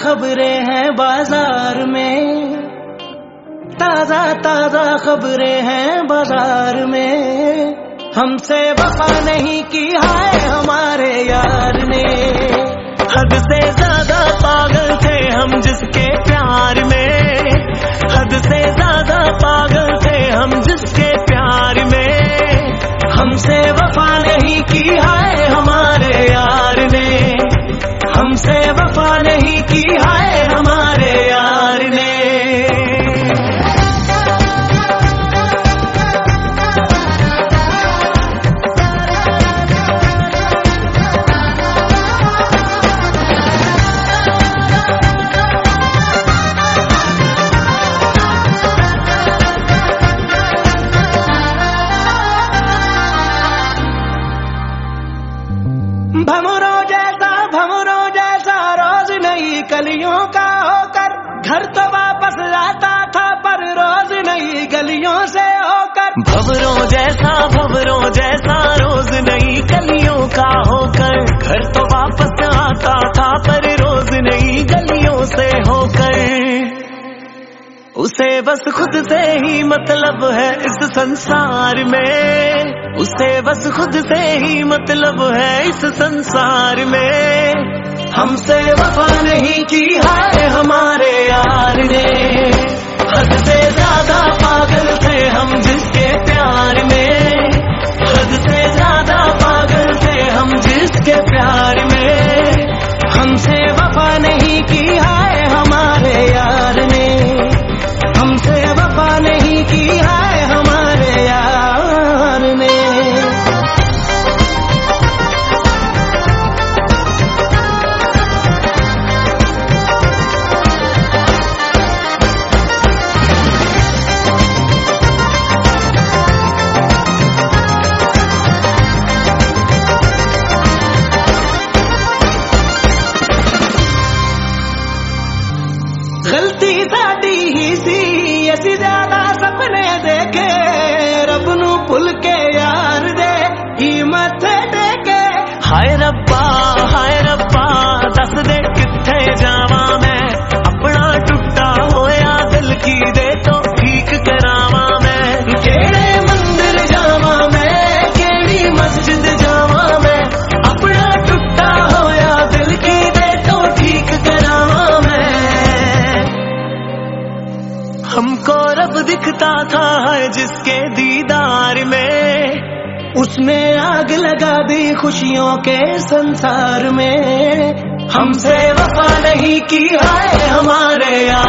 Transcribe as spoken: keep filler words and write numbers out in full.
खबरें हैं बाजार में, ताजा ताजा खबरें हैं बाजार में। हमसे वफा नहीं की हाय हमारे यार ने, हद से ज्यादा पागल थे हम जिसके प्यार में, हद से ज्यादा पागल थे हम जिसके प्यार में। हमसे वफा नहीं की हाय हमारे यार ने, हमसे वफा नहीं की हाय हमारे यार ने। भंवरों जैसा भंवरों जैसा रोज नई कलियों का होकर, घर तो वापस आता था पर रोज नई गलियों से होकर। भंवरों जैसा भंवरों जैसा रोज नई कलियों का होकर, घर तो वापस आता था पर रोज नई गलियों से होकर। उसे बस खुद से ही मतलब है इस संसार में, उसे बस खुद से ही मतलब है इस संसार में। हमसे वफा नहीं की हाय हमारे यार ने, हद से ज्यादा पागल थे हम जिसके प्यार में, हद से ज्यादा पागल थे हम जिसके प्यार में। हमसे वफा नहीं की हाय हमारे यार ने, हमसे वफा नहीं की हाय हमारे यार ने। गलती साडी ही सी असी ज्यादा सपने देखे, रब नू भुल के यार दे ही मथे टेके। हाय रब्बा हाय रब्बा दस दे किथे जावा मैं, अपना टुटा होया दिल की दे तो ठीक करावा मैं। केड़े मंदिर जावा मैं, केड़ी मस्जिद जावा मैं, अपना टुटा होया दिल की दे तो ठीक करावा मैं। हमको रब दिखता था है जिसके दीदार में, उसने आग लगा दी खुशियों के संसार में। हमसे वफा नहीं की हाय हमारे यार